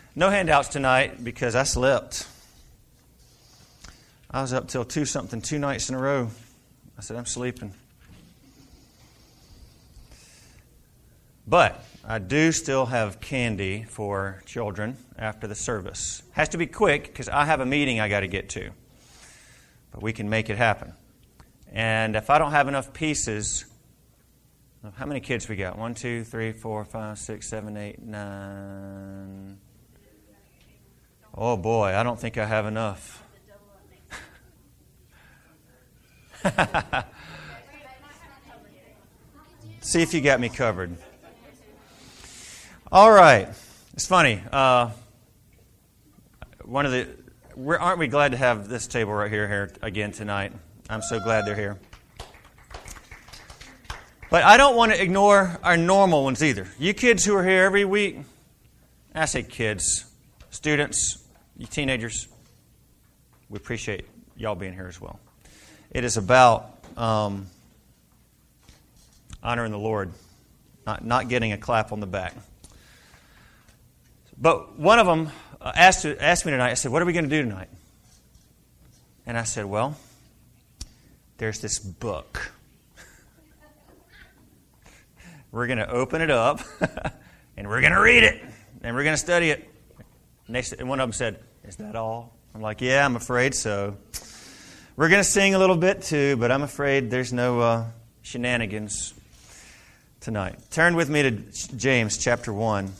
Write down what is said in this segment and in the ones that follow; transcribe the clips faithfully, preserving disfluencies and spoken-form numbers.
No handouts tonight because I slept. I was up till two something two nights in a row. I said, I'm sleeping. But I do still have candy for children after the service. Has to be quick because I have a meeting I got to get to. But we can make it happen. And if I don't have enough pieces, how many kids we got? One, two, three, four, five, six, seven, eight, nine. Oh boy, I don't think I have enough. See if you got me covered. All right. It's funny. Uh, one of the, we're, aren't we glad to have this table right here, here again tonight? I'm so glad they're here. But I don't want to ignore our normal ones either. You kids who are here every week, I say kids, students, you teenagers, we appreciate y'all being here as well. It is about um, honoring the Lord, not, not getting a clap on the back. But one of them asked, asked me tonight, I said, what are we going to do tonight? And I said, well, there's this book. We're going to open it up, and we're going to read it, and we're going to study it. And, they, and one of them said, is that all? I'm like, yeah, I'm afraid so. We're going to sing a little bit too, but I'm afraid there's no uh, shenanigans tonight. Turn with me to James chapter one.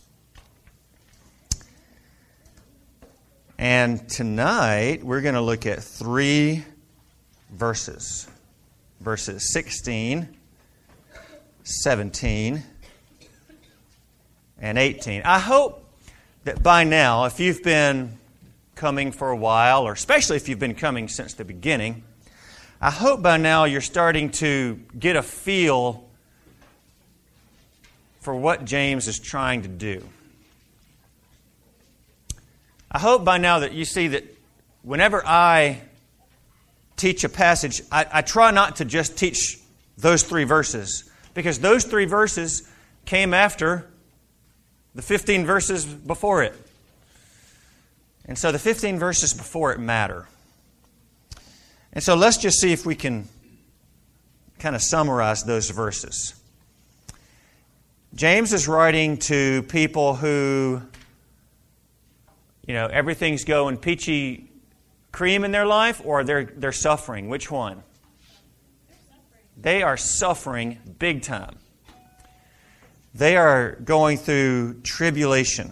And tonight we're going to look at three verses. Verses sixteen, seventeen, and eighteen. I hope that by now, if you've been coming for a while, or especially if you've been coming since the beginning, I hope by now you're starting to get a feel for what James is trying to do. I hope by now that you see that whenever I teach a passage, I, I try not to just teach those three verses, because those three verses came after the fifteen verses before it. And so the fifteen verses before it matter. And so let's just see if we can kind of summarize those verses. James is writing to people who, you know, everything's going peachy cream in their life, or they're they're suffering. Which one? They are suffering big time. They are going through tribulation.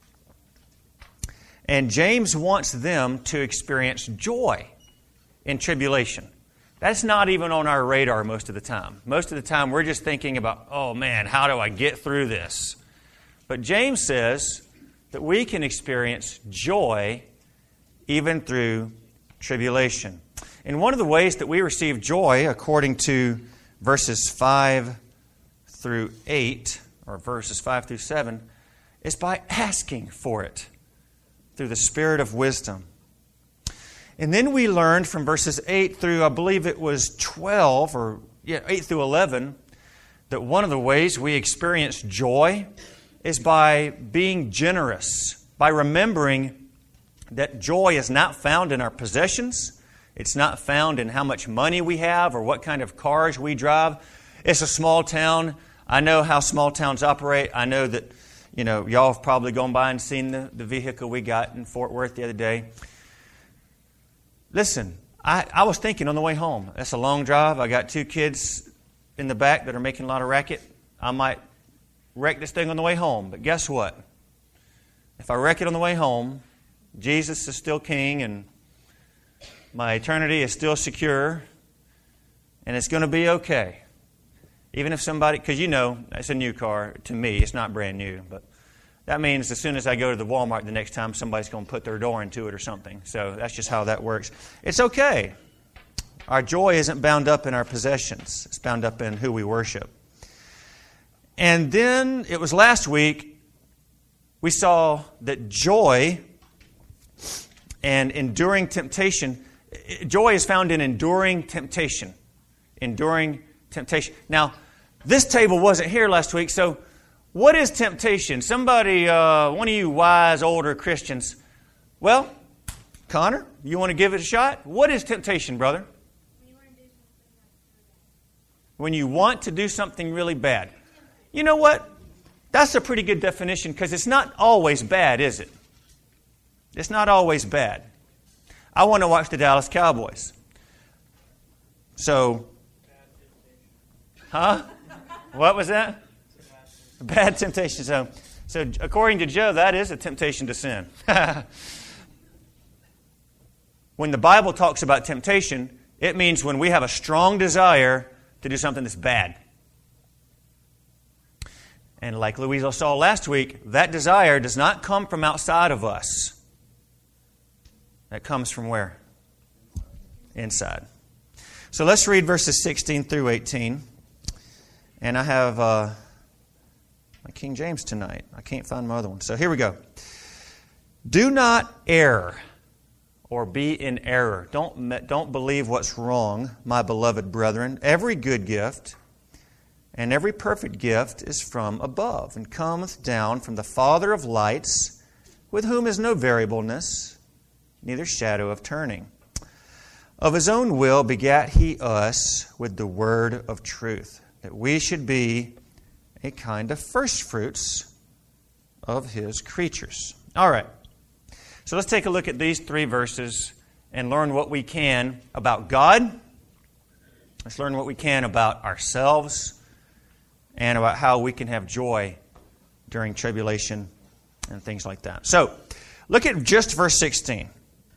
And James wants them to experience joy in tribulation. That's not even on our radar most of the time. Most of the time we're just thinking about, oh man, how do I get through this? But James says that we can experience joy even through tribulation. And one of the ways that we receive joy, according to verses five through eight, or verses five through seven, is by asking for it through the Spirit of wisdom. And then we learned from verses eight through, I believe it was twelve, or yeah, eight through eleven, that one of the ways we experience joy is by being generous, by remembering that joy is not found in our possessions. It's not found in how much money we have or what kind of cars we drive. It's a small town. I know how small towns operate. I know that, you know, y'all have probably gone by and seen the, the vehicle we got in Fort Worth the other day. Listen, I, I was thinking on the way home, that's a long drive. I got two kids in the back that are making a lot of racket. I might wreck this thing on the way home. But guess what? If I wreck it on the way home, Jesus is still king and my eternity is still secure, and it's going to be okay. Even if somebody, because you know, it's a new car to me, it's not brand new, but that means as soon as I go to the Walmart the next time, somebody's going to put their door into it or something. So that's just how that works. It's okay. Our joy isn't bound up in our possessions. It's bound up in who we worship. And then it was last week, we saw that joy and enduring temptation, joy is found in enduring temptation. Enduring temptation. Now, this table wasn't here last week, so What is temptation? Somebody, uh, one of you wise older Christians. Well, Connor, you want to give it a shot? What is temptation, brother? When you want to do something really bad. You know what? That's a pretty good definition because it's not always bad, is it? It's not always bad. I want to watch the Dallas Cowboys. So, huh? What was that? Bad temptation. So, so according to Joe, that is a temptation to sin. When the Bible talks about temptation, it means when we have a strong desire to do something that's bad. And like Louisa saw last week, that desire does not come from outside of us. That comes from where? Inside. So let's read verses sixteen through eighteen. And I have uh, my King James tonight. I can't find my other one. So here we go. Do not err or be in error. Don't, don't believe what's wrong, my beloved brethren. Every good gift and every perfect gift is from above and cometh down from the Father of lights, with whom is no variableness, neither shadow of turning. Of His own will begat He us with the word of truth, that we should be a kind of firstfruits of His creatures. All right. So let's take a look at these three verses and learn what we can about God. Let's learn what we can about ourselves and about how we can have joy during tribulation and things like that. So, look at just verse sixteen.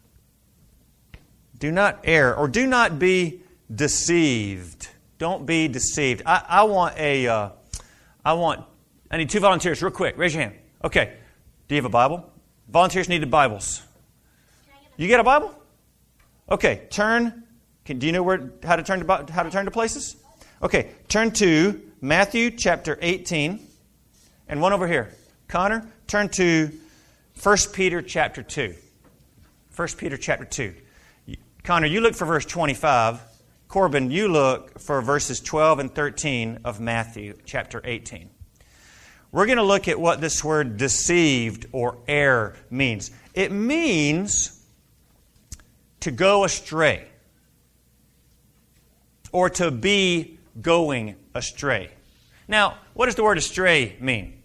Do not err, or do not be deceived. Don't be deceived. I, I want a, uh, I want, I need two volunteers real quick. Raise your hand. Okay. Do you have a Bible? Volunteers needed Bibles. You get a Bible? Okay. Turn. Can, do you know where how to turn to how to turn to places? Okay. Turn to Matthew chapter eighteen, and one over here. Connor, turn to First Peter chapter two. First Peter chapter two. Connor, you look for verse twenty-five. Corbin, you look for verses twelve and thirteen of Matthew chapter eighteen. We're going to look at what this word deceived or err means. It means to go astray or to be going astray. Now, what does the word astray mean?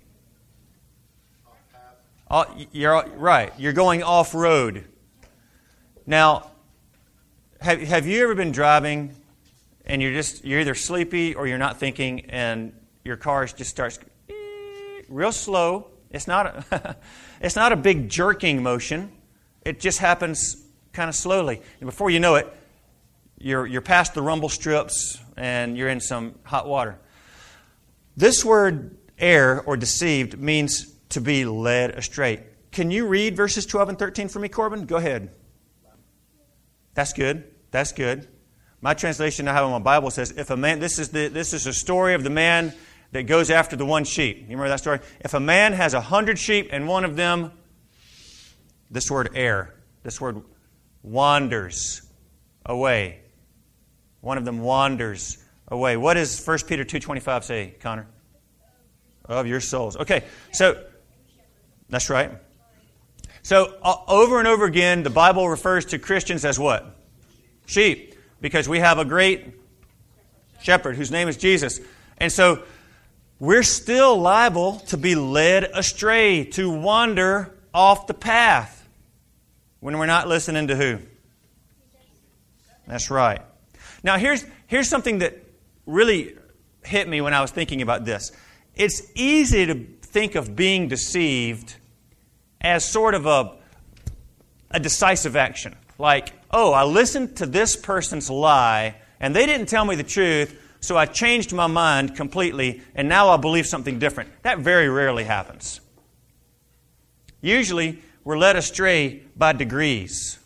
Uh, you're right. You're going off-road. Now, have, have you ever been driving and you're just you're either sleepy or you're not thinking and your car just starts real slow. It's not a, it's not a big jerking motion. It just happens kind of slowly. And before you know it, you're you're past the rumble strips and you're in some hot water. This word err or deceived means to be led astray. Can you read verses twelve and thirteen for me, Corbin? Go ahead. That's good. That's good. My translation I have in my Bible says, if a man this is the this is a story of the man that goes after the one sheep. You remember that story? If a man has a hundred sheep and one of them, this word err, this word wanders away. One of them wanders away. What does First Peter two twenty-five say, Connor? Of your souls. Okay, so that's right. So uh, over and over again, the Bible refers to Christians as what? Sheep. Because we have a great shepherd whose name is Jesus. And so we're still liable to be led astray, to wander off the path when we're not listening to who? That's right. Now here's here's something that really hit me when I was thinking about this. It's easy to think of being deceived as sort of a, a decisive action. Like, oh, I listened to this person's lie, and they didn't tell me the truth, so I changed my mind completely, and now I believe something different. That very rarely happens. Usually, we're led astray by degrees.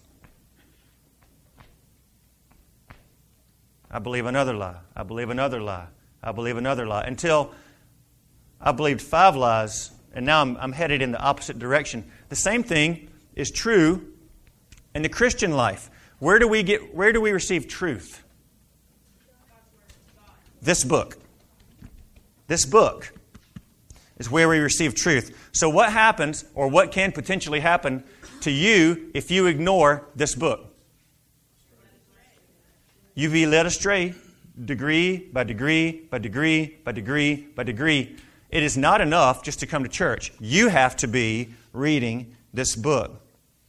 I believe another lie. I believe another lie. I believe another lie. Until I believed five lies, and now I'm, I'm headed in the opposite direction. The same thing is true in the Christian life. Where do we get? Where do we receive truth? This book. This book. is where we receive truth. So what happens, or what can potentially happen to you if you ignore this book? You be led astray, degree by degree by degree by degree by degree. It is not enough just to come to church. You have to be reading this book.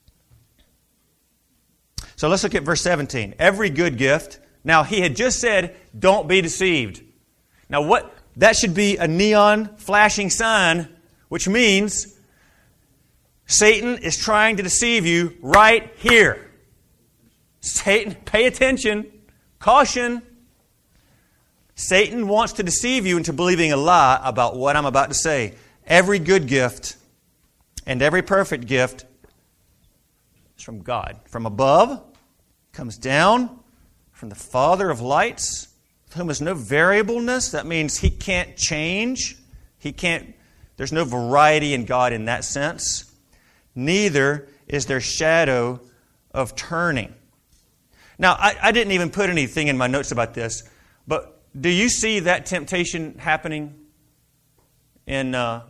So let's look at verse seventeen. Every good gift. Now, he had just said, don't be deceived. Now, what? That should be a neon flashing sign, which means Satan is trying to deceive you right here. Satan, pay attention. Caution. Satan wants to deceive you into believing a lie about what I'm about to say. Every good gift and every perfect gift is from God. From above, comes down from the Father of lights, with whom is no variableness. That means He can't change. He can't. There's no variety in God in that sense. Neither is there shadow of turning. Now, I, I didn't even put anything in my notes about this, but do you see that temptation happening in uh,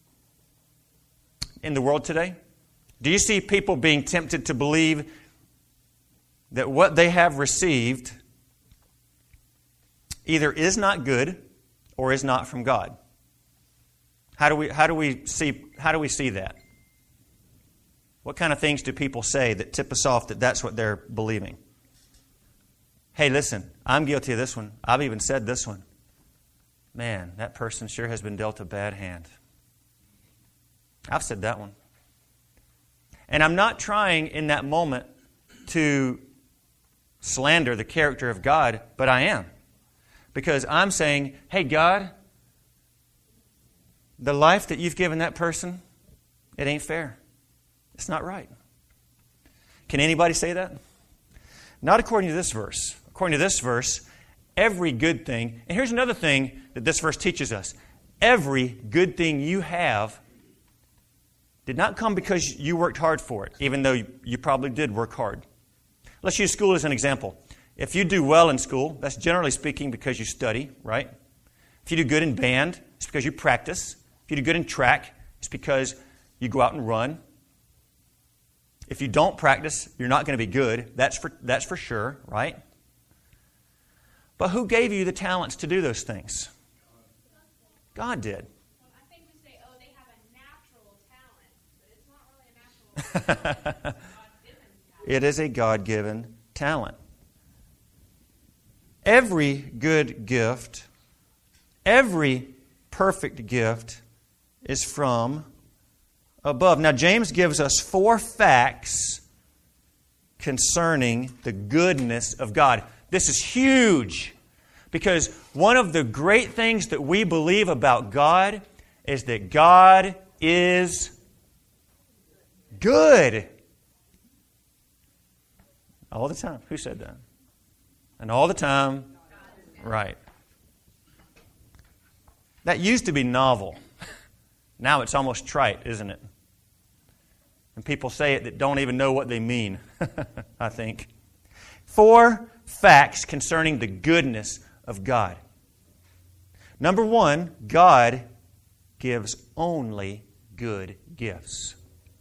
in the world today? Do you see people being tempted to believe that what they have received either is not good or is not from God? How do we how do we see how do we see that? What kind of things do people say that tip us off that that's what they're believing? Hey, listen, I'm guilty of this one. I've even said this one. Man, that person sure has been dealt a bad hand. I've said that one. And I'm not trying in that moment to slander the character of God, but I am. Because I'm saying, hey, God, the life that you've given that person, it ain't fair. It's not right. Can anybody say that? Not according to this verse. According to this verse, every good thing, and here's another thing that this verse teaches us. Every good thing you have did not come because you worked hard for it, even though you probably did work hard. Let's use school as an example. If you do well in school, that's generally speaking because you study, right? If you do good in band, it's because you practice. If you do good in track, it's because you go out and run. If you don't practice, you're not going to be good. That's for, that's for sure, right? But who gave you the talents to do those things? God did. I think we say, oh, they have a natural talent, but it's not really a natural talent. It is a God-given talent. Every good gift, every perfect gift is from above. Now, James gives us four facts concerning the goodness of God. This is huge because one of the great things that we believe about God is that God is good. All the time. Who said that? And all the time. Right. That used to be novel. Now it's almost trite, isn't it? And people say it that don't even know what they mean, I think. Four facts concerning the goodness of God. Number one, God gives only good gifts.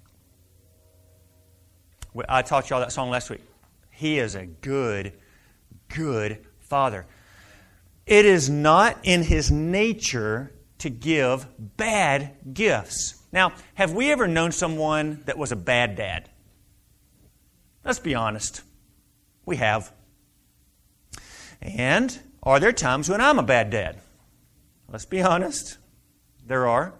I taught you all that song last week. He is a good, good Father. It is not in His nature to give bad gifts. Now, have we ever known someone that was a bad dad? Let's be honest. We have. And are there times when I'm a bad dad? Let's be honest. There are.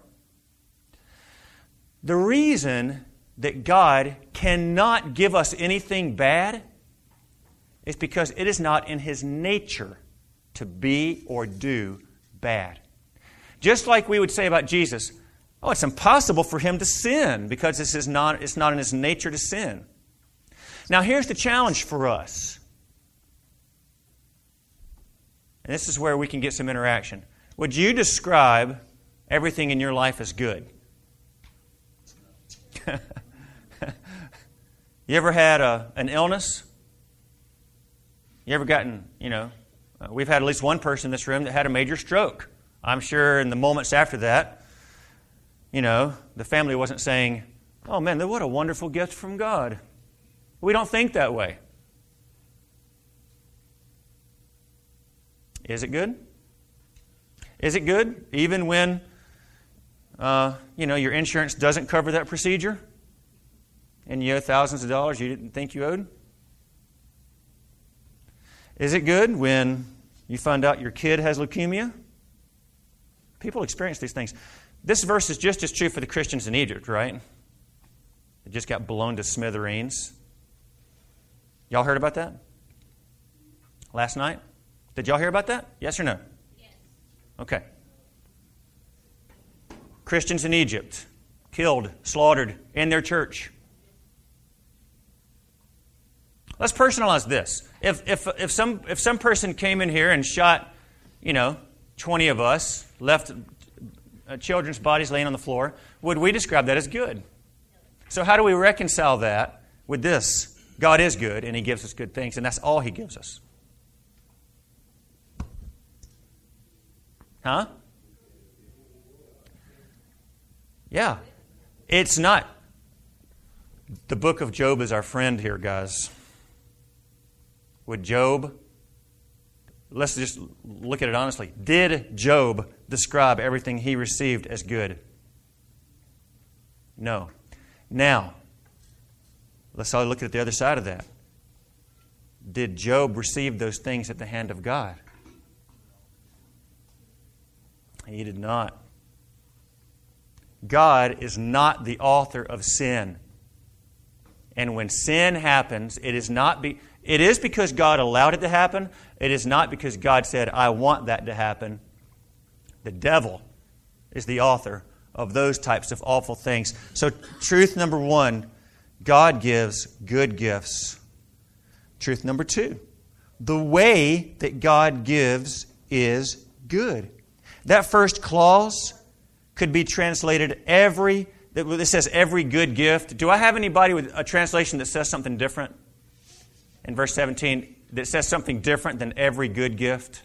The reason that God cannot give us anything bad is because it is not in His nature to be or do bad. Just like we would say about Jesus, oh, it's impossible for Him to sin because this is not, it's not in His nature to sin. Now, here's the challenge for us. And this is where we can get some interaction. Would you describe everything in your life as good? You ever had a, an illness? You ever gotten, you know, uh, we've had at least one person in this room that had a major stroke. I'm sure in the moments after that, you know, the family wasn't saying, oh man, what a wonderful gift from God. We don't think that way. Is it good? Is it good even when, uh, you know, your insurance doesn't cover that procedure and you owe thousands of dollars you didn't think you owed? Is it good when you find out your kid has leukemia? People experience these things. This verse is just as true for the Christians in Egypt, right? It just got blown to smithereens. Y'all heard about that? Last night? Did y'all hear about that? Yes or no? Yes. Okay. Christians in Egypt, killed, slaughtered in their church. Let's personalize this. If if if some if some person came in here and shot, you know, twenty of us, left uh, children's bodies laying on the floor, would we describe that as good? So how do we reconcile that with this? God is good, and He gives us good things, and that's all He gives us. Huh? Yeah. It's not. The book of Job is our friend here, guys. With Job, let's just look at it honestly. Did Job describe everything he received as good? No. Now, let's all look at the other side of that. Did Job receive those things at the hand of God? He did not. God is not the author of sin. And when sin happens, it is not be, it is because God allowed it to happen. It is not because God said, I want that to happen. The devil is the author of those types of awful things. So truth number one, God gives good gifts. Truth number two, the way that God gives is good. That first clause could be translated every, it says every good gift. Do I have anybody with a translation that says something different? In verse seventeen, that says something different than every good gift?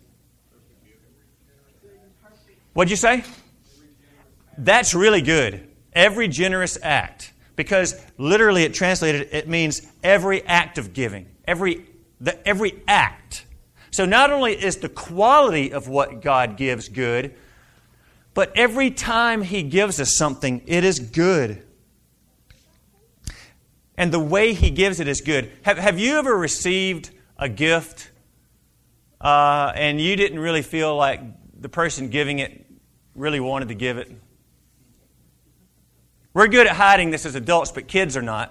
What'd you say? That's really good. Every generous act. Because literally it translated, it means every act of giving. Every, the, every act. So not only is the quality of what God gives good, but every time He gives us something, it is good. And the way He gives it is good. Have, have you ever received a gift uh, and you didn't really feel like the person giving it really wanted to give it? We're good at hiding this as adults, but kids are not.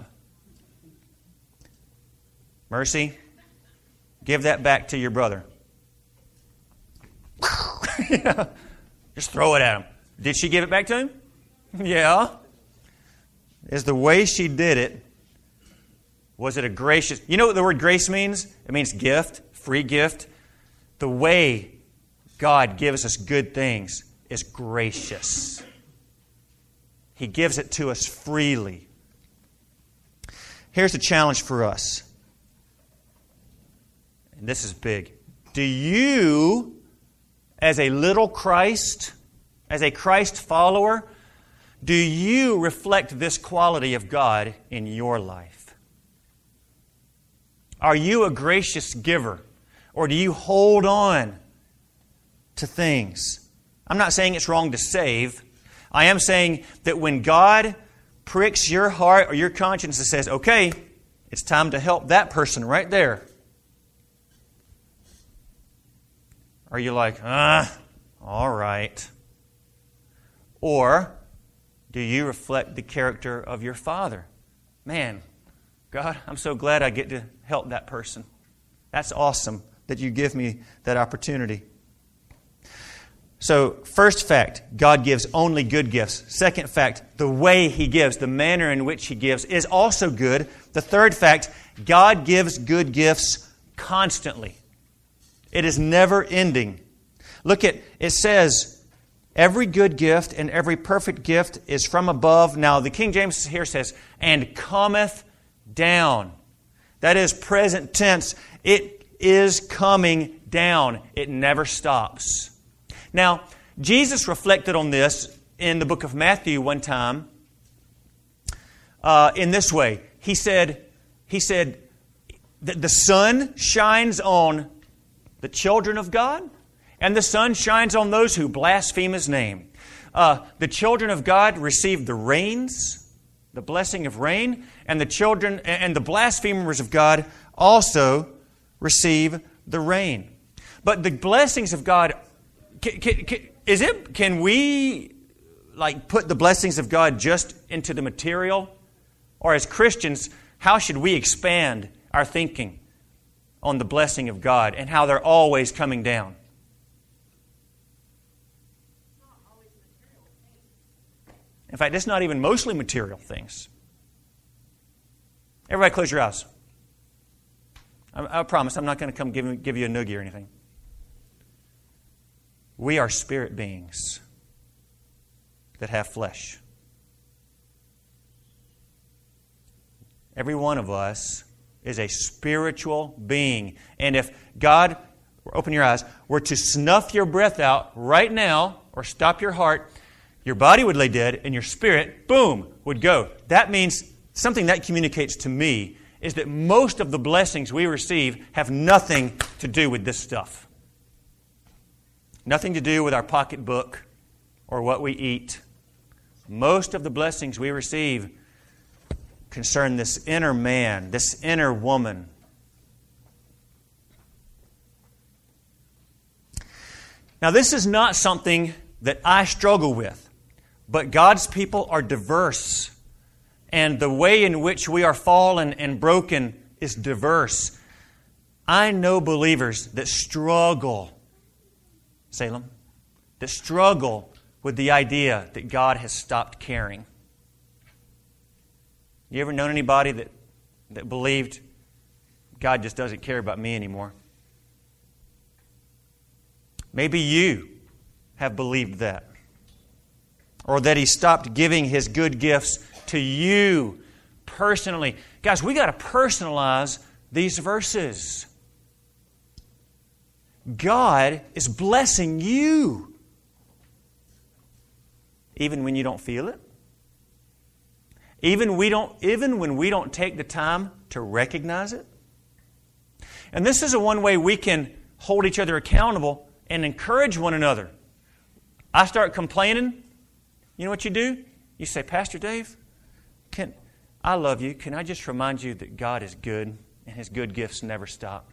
Mercy, give that back to your brother. Yeah. Just throw it at him. Did she give it back to him? Yeah. Is the way she did it, was it a gracious... You know what the word grace means? It means gift, free gift. The way God gives us good things is gracious. He gives it to us freely. Here's the challenge for us. And this is big. Do you, as a little Christ, as a Christ follower, do you reflect this quality of God in your life? Are you a gracious giver? Or do you hold on to things? I'm not saying it's wrong to save. I am saying that when God pricks your heart or your conscience and says, okay, it's time to help that person right there. Are you like, ah, all right. Or do you reflect the character of your Father? Man, God, I'm so glad I get to help that person. That's awesome that you give me that opportunity. So, first fact, God gives only good gifts. Second fact, the way He gives, the manner in which He gives is also good. The third fact, God gives good gifts constantly. It is never ending. Look at, it says, every good gift and every perfect gift is from above. Now, the King James here says, and cometh down. That is present tense. It is coming down. It never stops. Now, Jesus reflected on this in the book of Matthew one time uh, in this way. He said, he said that the sun shines on the children of God, and the sun shines on those who blaspheme His name. Uh, the children of God receive the rains, the blessing of rain, and the children and the blasphemers of God also receive the rain. But the blessings of God, can, can, can, is it? Can we like put the blessings of God just into the material? Or as Christians, how should we expand our thinking on the blessing of God and how they're always coming down? In fact, it's not even mostly material things. Everybody close your eyes. I, I promise I'm not going to come give, give you a noogie or anything. We are spirit beings that have flesh. Every one of us is a spiritual being. And if God, open your eyes, were to snuff your breath out right now or stop your heart, your body would lay dead and your spirit, boom, would go. That means something that communicates to me is that most of the blessings we receive have nothing to do with this stuff. Nothing to do with our pocketbook or what we eat. Most of the blessings we receive concern this inner man, this inner woman. Now, this is not something that I struggle with, but God's people are diverse, and the way in which we are fallen and broken is diverse. I know believers that struggle, Salem, that struggle with the idea that God has stopped caring. You ever known anybody that, that believed God just doesn't care about me anymore? Maybe you have believed that. Or that He stopped giving His good gifts to you personally. Guys, we got to personalize these verses. God is blessing you. Even when you don't feel it. Even we don't, even when we don't take the time to recognize it. And this is a one way we can hold each other accountable and encourage one another. I start complaining. You know what you do? You say, Pastor Dave, can I love you. Can I just remind you that God is good and His good gifts never stop?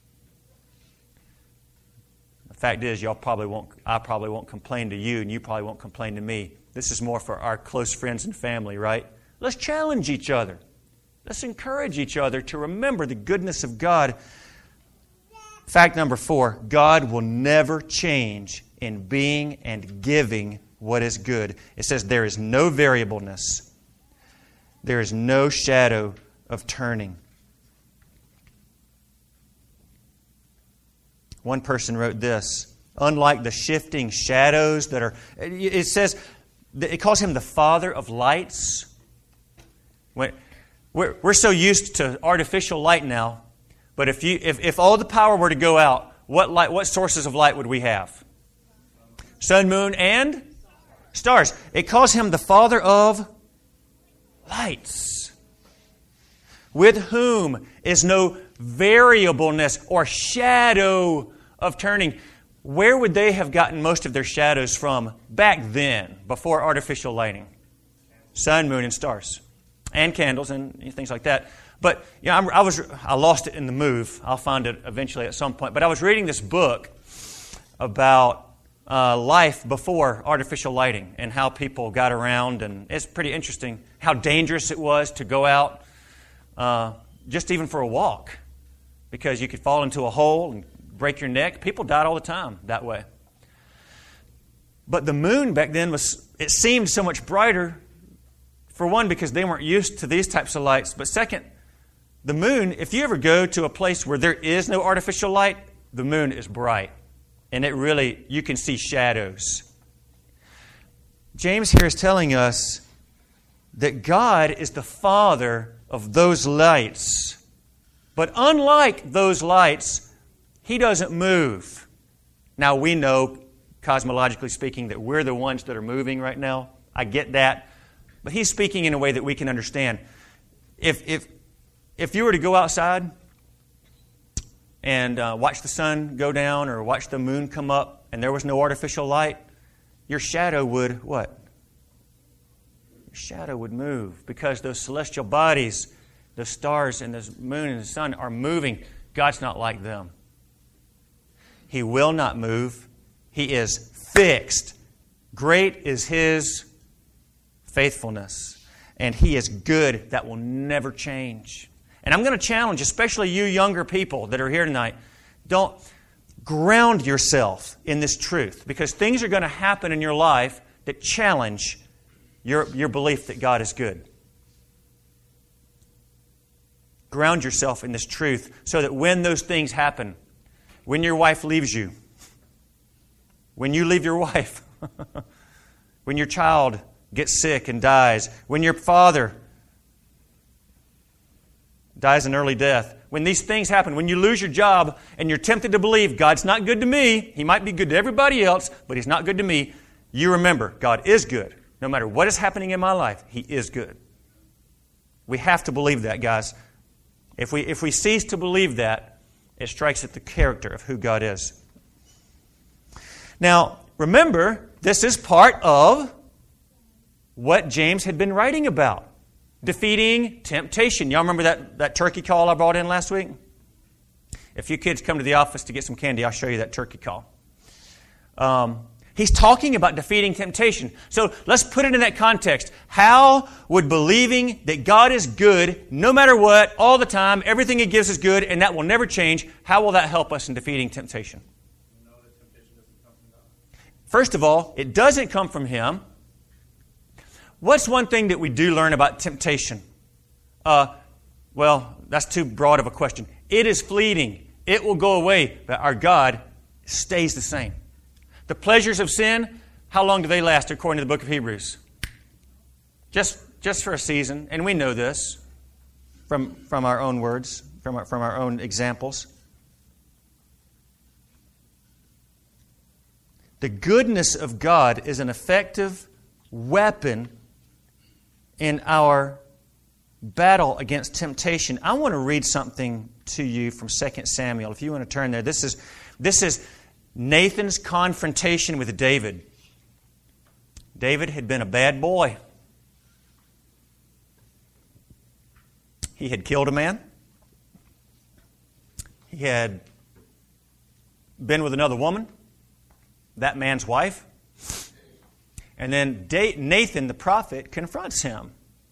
The fact is, y'all probably won't. I probably won't complain to you, and you probably won't complain to me. This is more for our close friends and family, right? Let's challenge each other. Let's encourage each other to remember the goodness of God. Fact number four, God will never change in being and giving what is good. It says there is no variableness. There is no shadow of turning. One person wrote this, unlike the shifting shadows that are, it says, it calls Him the Father of lights. We're, we're so used to artificial light now, but if you if, if all the power were to go out, what light, what sources of light would we have? Sun, moon, and stars. It calls Him the Father of lights, with whom is no variableness or shadow of turning. Where would they have gotten most of their shadows from back then, before artificial lighting? Sun, moon, and stars. And candles and things like that. But you know, I was I lost it in the move. I'll find it eventually at some point. But I was reading this book about uh, life before artificial lighting and how people got around. And it's pretty interesting how dangerous it was to go out uh, just even for a walk, because you could fall into a hole and break your neck. People died all the time that way. But the moon back then was, it seemed so much brighter. For one, because they weren't used to these types of lights. But second, the moon, if you ever go to a place where there is no artificial light, the moon is bright. And it really, you can see shadows. James here is telling us that God is the Father of those lights. But unlike those lights, He doesn't move. Now we know cosmologically speaking, that we're the ones that are moving right now. I get that. But he's speaking in a way that we can understand. If if if you were to go outside and uh, watch the sun go down or watch the moon come up and there was no artificial light, your shadow would what? Your shadow would move because those celestial bodies, the stars and the moon and the sun are moving. God's not like them. He will not move. He is fixed. Great is His faithfulness. And He is good. That will never change. And I'm going to challenge, especially you younger people that are here tonight, don't ground yourself in this truth, because things are going to happen in your life that challenge your, your belief that God is good. Ground yourself in this truth so that when those things happen, when your wife leaves you, when you leave your wife, when your child gets sick and dies, when your father dies an early death, when these things happen, when you lose your job and you're tempted to believe God's not good to me, He might be good to everybody else, but He's not good to me, you remember God is good. No matter what is happening in my life, He is good. We have to believe that, guys. If we, if we cease to believe that, it strikes at the character of who God is. Now, remember, this is part of what James had been writing about. Defeating temptation. Y'all remember that, that turkey call I brought in last week? If you kids come to the office to get some candy, I'll show you that turkey call. Um, he's talking about defeating temptation. So let's put it in that context. How would believing that God is good, no matter what, all the time, everything He gives is good, and that will never change, how will that help us in defeating temptation? You know that temptation doesn't come from God. First of all, it doesn't come from Him. What's one thing that we do learn about temptation? Uh, well, that's too broad of a question. It is fleeting. It will go away, but our God stays the same. The pleasures of sin, how long do they last according to the book of Hebrews? Just, just for a season, and we know this from, from our own words, from our, from our own examples. The goodness of God is an effective weapon in our battle against temptation. I want to read something to you from Second Samuel. If you want to turn there. This is, this is Nathan's confrontation with David. David had been a bad boy. He had killed a man. He had been with another woman, that man's wife. And then Nathan, the prophet, confronts him.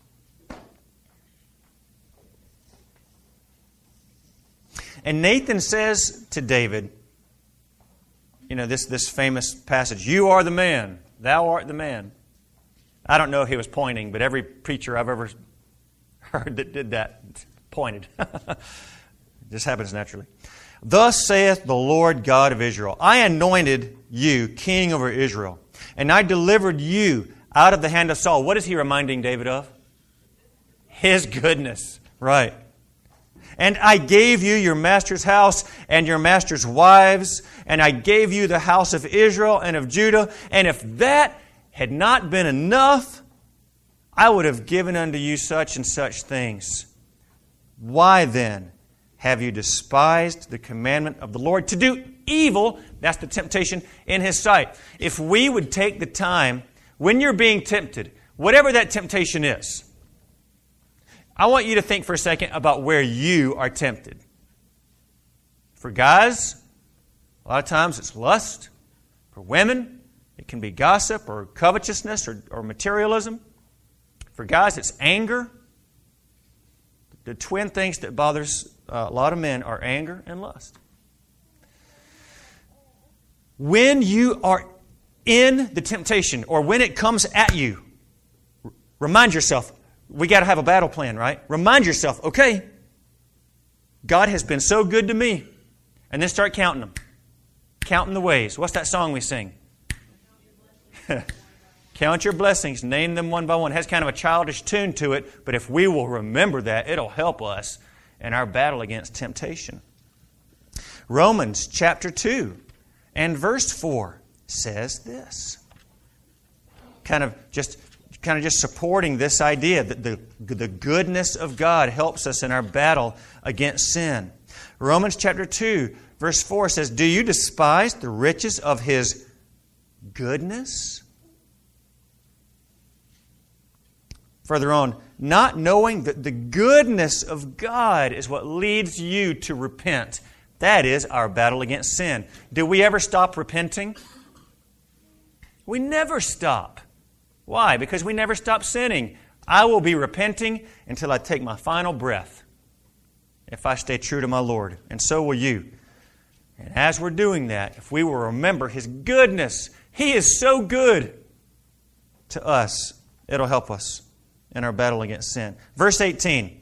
And Nathan says to David, you know, this, this famous passage, "You are the man, thou art the man." I don't know if he was pointing, but every preacher I've ever heard that did that pointed. It just happens naturally. "Thus saith the Lord God of Israel, I anointed you king over Israel, and I delivered you out of the hand of Saul." What is he reminding David of? His goodness. Right. "And I gave you your master's house and your master's wives, and I gave you the house of Israel and of Judah. And if that had not been enough, I would have given unto you such and such things. Why then have you despised the commandment of the Lord to do evil?" That's the temptation in His sight. If we would take the time, when you're being tempted, whatever that temptation is, I want you to think for a second about where you are tempted. For guys, a lot of times it's lust. For women, it can be gossip or covetousness or, or materialism. For guys, it's anger. The twin things that bothers a lot of men are anger and lust. When you are in the temptation, or when it comes at you, remind yourself, we got to have a battle plan, right? Remind yourself, okay, God has been so good to me. And then start counting them. Counting the ways. What's that song we sing? Count your blessings. Name them one by one. It has kind of a childish tune to it, but if we will remember that, it'll help us in our battle against temptation. Romans chapter two and verse four. says this. Kind of just kind of just supporting this idea that the, the goodness of God helps us in our battle against sin. Romans chapter two, verse four says, "Do you despise the riches of His goodness?" Further on, "Not knowing that the goodness of God is what leads you to repent." That is our battle against sin. Do we ever stop repenting? We never stop. Why? Because we never stop sinning. I will be repenting until I take my final breath, if I stay true to my Lord. And so will you. And as we're doing that, if we will remember His goodness, He is so good to us, it'll help us in our battle against sin. Verse eighteen.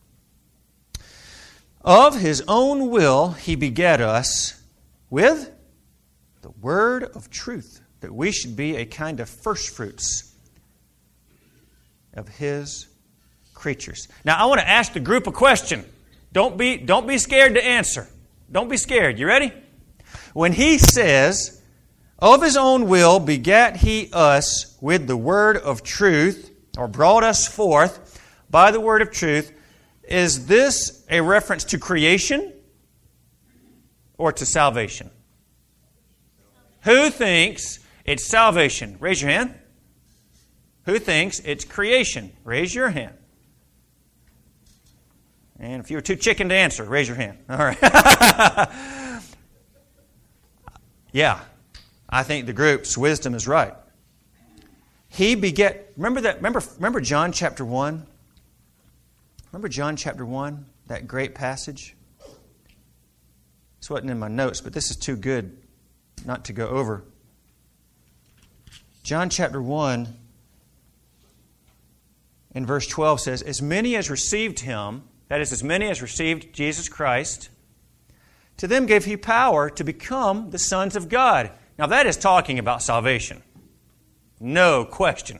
"Of His own will He begat us with the word of truth, that we should be a kind of firstfruits of His creatures." Now, I want to ask the group a question. Don't be, don't be scared to answer. Don't be scared. You ready? When He says, "Of His own will begat He us with the word of truth," or brought us forth by the word of truth, is this a reference to creation or to salvation? Who thinks it's salvation? Raise your hand. Who thinks it's creation? Raise your hand. And if you were too chicken to answer, raise your hand. All right. Yeah, I think the group's wisdom is right. He beget. Remember that. Remember. Remember John chapter one. Remember John chapter one. That great passage. This wasn't in my notes, but this is too good not to go over. John chapter one, in verse twelve says, "As many as received Him," that is, as many as received Jesus Christ, "to them gave He power to become the sons of God." Now that is talking about salvation. No question.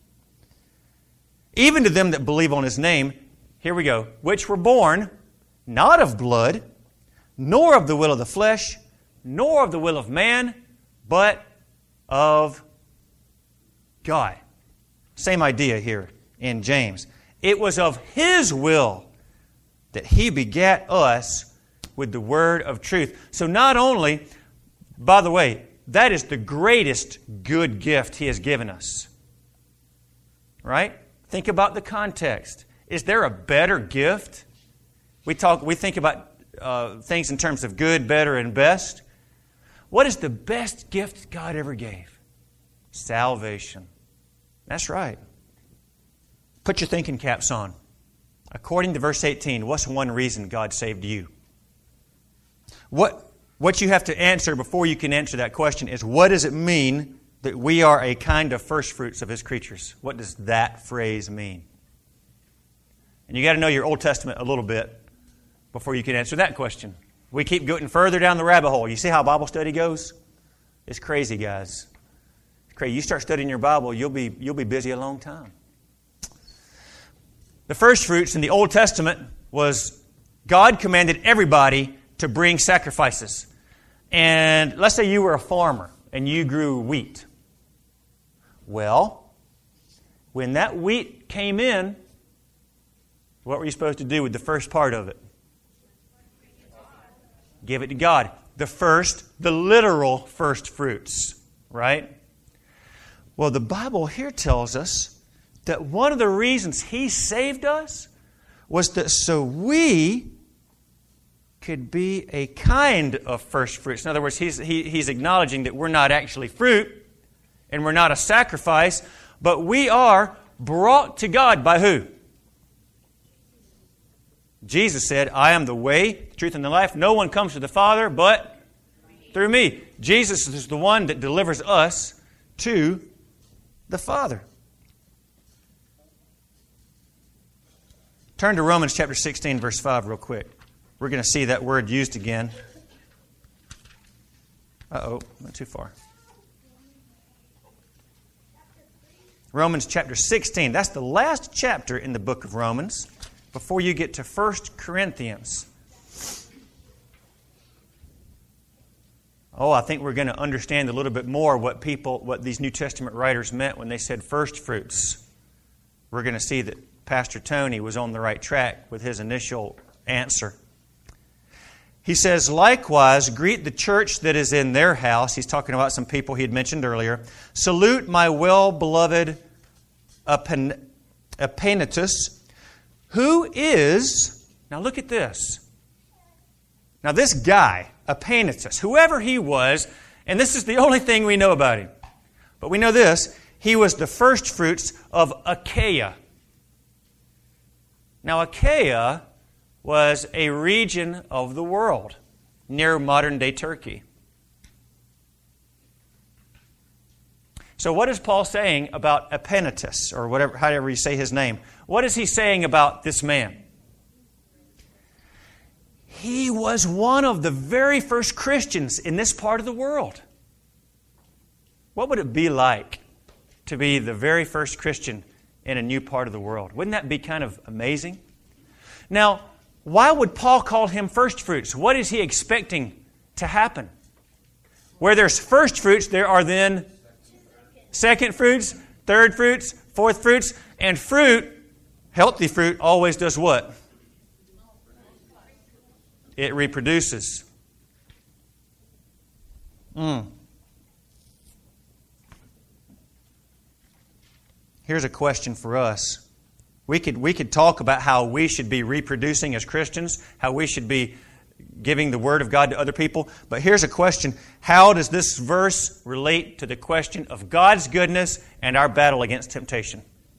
"Even to them that believe on His name," here we go, "which were born not of blood, nor of the will of the flesh, nor of the will of man, but of God." Same idea here in James. It was of His will that He begat us with the word of truth. So not only, by the way, that is the greatest good gift He has given us. Right? Think about the context. Is there a better gift? We talk. We think about uh, things in terms of good, better, and best. What is the best gift God ever gave? Salvation. That's right. Put your thinking caps on. According to verse eighteen, what's one reason God saved you? What, what you have to answer before you can answer that question is, what does it mean that we are a kind of firstfruits of His creatures? What does that phrase mean? And you got to know your Old Testament a little bit before you can answer that question. We keep going further down the rabbit hole. You see how Bible study goes? It's crazy, guys. It's crazy. You start studying your Bible, you'll be you'll be busy a long time. The first fruits in the Old Testament was God commanded everybody to bring sacrifices. And let's say you were a farmer and you grew wheat. Well, when that wheat came in, what were you supposed to do with the first part of it? Give it to God. The first, the literal first fruits, right? Well, the Bible here tells us that one of the reasons He saved us was that so we could be a kind of first fruits. In other words, he's, he, he's acknowledging that we're not actually fruit and we're not a sacrifice, but we are brought to God by who? Jesus said, "I am the way, the truth, and the life. No one comes to the Father but through me." Jesus is the one that delivers us to the Father. Turn to Romans chapter sixteen, verse five real quick. We're going to see that word used again. Uh-oh, went too far. Romans chapter sixteen. That's the last chapter in the book of Romans before you get to First Corinthians. Oh, I think we're going to understand a little bit more what people, what these New Testament writers meant when they said first fruits. We're going to see that Pastor Tony was on the right track with his initial answer. He says, likewise, greet the church that is in their house. He's talking about some people he had mentioned earlier. Salute my well-beloved Epaenetus, who is, now look at this. Now this guy, Epaenetus, whoever he was, and this is the only thing we know about him, but we know this, he was the first fruits of Achaia. Now Achaia was a region of the world near modern-day Turkey. So what is Paul saying about Epaenetus, or whatever, however you say his name? What is he saying about this man? He was one of the very first Christians in this part of the world. What would it be like to be the very first Christian in a new part of the world? Wouldn't that be kind of amazing? Now, why would Paul call him first fruits? What is he expecting to happen? Where there's first fruits, there are then second fruits, third fruits, fourth fruits, and fruit, healthy fruit, always does what? It reproduces. Mm. Here's a question for us. We could, we could talk about how we should be reproducing as Christians, how we should be giving the Word of God to other people. But here's a question. How does this verse relate to the question of God's goodness and our battle against temptation?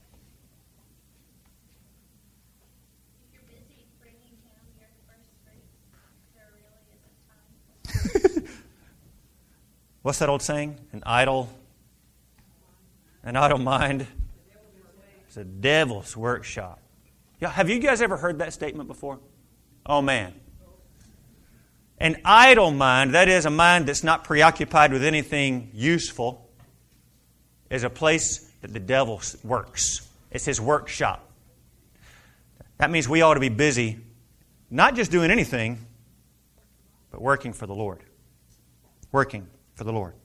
If you're busy bringing him your first fruits, there really isn't time. What's that old saying? An idle, an idle mind. It's a devil's workshop. Yeah, have you guys ever heard that statement before? Oh, man. An idle mind, that is a mind that's not preoccupied with anything useful, is a place that the devil works. It's his workshop. That means we ought to be busy, not just doing anything, but working for the Lord. Working for the Lord.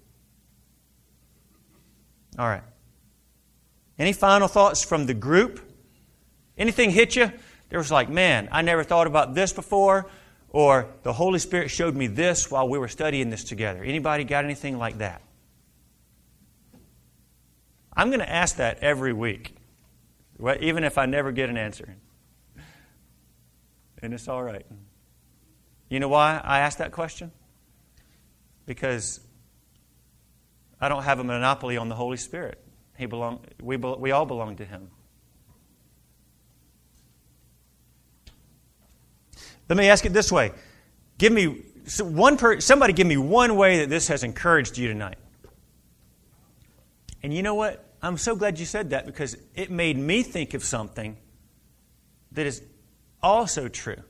All right. Any final thoughts from the group? Anything hit you? There was like, man, I never thought about this before, or the Holy Spirit showed me this while we were studying this together. Anybody got anything like that? I'm going to ask that every week, even if I never get an answer. And it's all right. You know why I ask that question? Because I don't have a monopoly on the Holy Spirit. He belong, we, we all belong to Him. Let me ask it this way. Give me one per, somebody give me one way that this has encouraged you tonight. And you know what? I'm so glad you said that, because it made me think of something that is also true.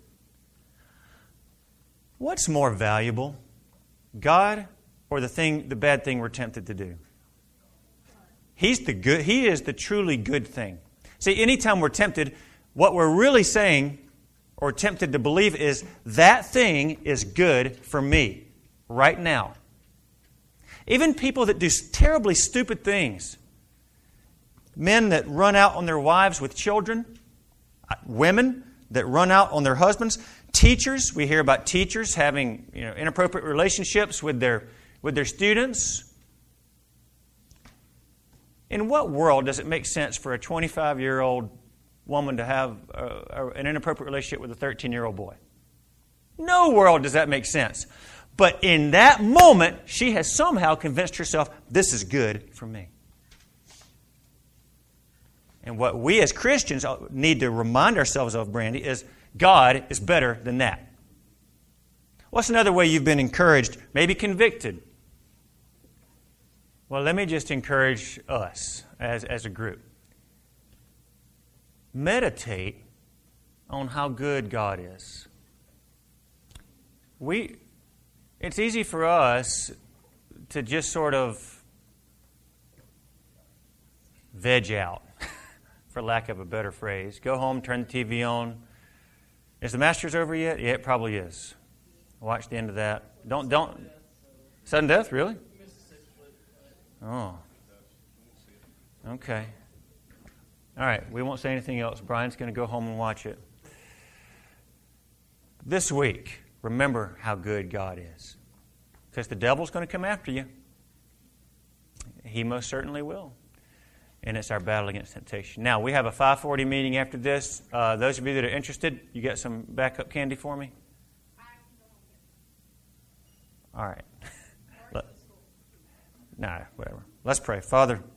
What's more valuable, God or the thing, the bad thing we're tempted to do? He's the good. He is the truly good thing. See, anytime we're tempted, what we're really saying or tempted to believe is that thing is good for me right now. Even people that do terribly stupid things, men that run out on their wives with children, women that run out on their husbands, teachers. We hear about teachers having, you know, inappropriate relationships with their with their students. In what world does it make sense for a twenty-five-year-old woman to have a, a, an inappropriate relationship with a thirteen-year-old boy? No world does that make sense. But in that moment, she has somehow convinced herself, this is good for me. And what we as Christians need to remind ourselves of, Brandy, is God is better than that. What's another way you've been encouraged, maybe convicted? Well, let me just encourage us as, as a group. Meditate on how good God is. We, it's easy for us to just sort of veg out, for lack of a better phrase. Go home, turn the T V on. Is the Masters over yet? Yeah, it probably is. Watch the end of that. Don't don't Sudden death, really? Oh. Okay. All right, we won't say anything else. Brian's going to go home and watch it. This week, remember how good God is. Because the devil's going to come after you. He most certainly will. And it's our battle against temptation. Now, we have a five forty meeting after this. Uh, those of you that are interested, you got some backup candy for me? All right. Let, nah, whatever. Let's pray. Father,